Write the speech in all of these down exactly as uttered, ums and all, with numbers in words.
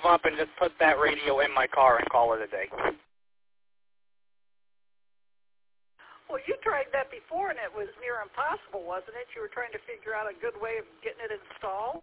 up and just put that radio in my car and call it a day. Well, you tried that before, and it was near impossible, wasn't it? You were trying to figure out a good way of getting it installed?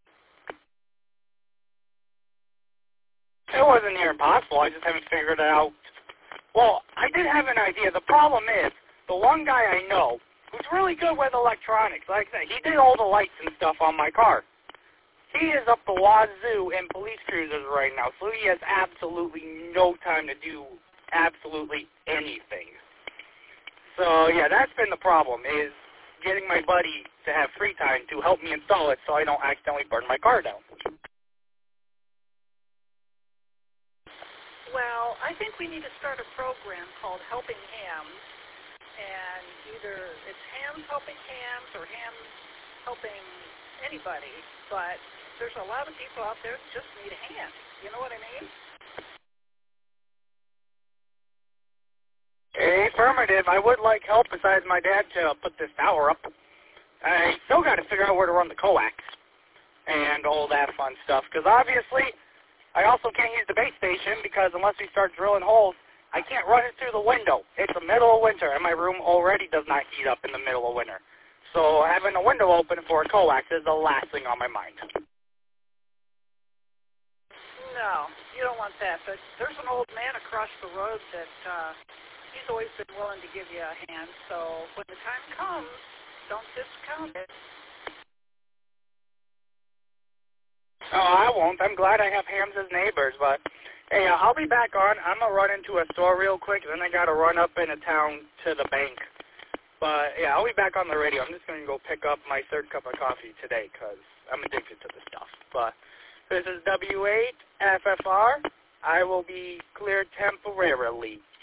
It wasn't near impossible. I just haven't figured it out. Well, I did have an idea. The problem is, the one guy I know who's really good with electronics, like I said, he did all the lights and stuff on my car. He is up the wazoo in police cruisers right now, so he has absolutely no time to do absolutely anything. So, yeah, that's been the problem, is getting my buddy to have free time to help me install it so I don't accidentally burn my car down. Well, I think we need to start a program called Helping Hams, and either it's Hams Helping Hams or Hams Helping anybody, but there's a lot of people out there that just need a hand. You know what I mean? Affirmative. I would like help besides my dad to put this tower up. I still got to figure out where to run the coax and all that fun stuff, because obviously I also can't use the base station because unless we start drilling holes, I can't run it through the window. It's the middle of winter, and my room already does not heat up in the middle of winter. So having a window open for a coax is the last thing on my mind. No, you don't want that, but there's an old man across the road that uh, he's always been willing to give you a hand, so when the time comes, don't discount it. Oh, I won't. I'm glad I have Hams as neighbors, but hey, uh, I'll be back on. I'm going to run into a store real quick, then I got to run up into town to the bank. But yeah, I'll be back on the radio. I'm just going to go pick up my third cup of coffee today because I'm addicted to the stuff. But this is W eight F F R. I will be cleared temporarily.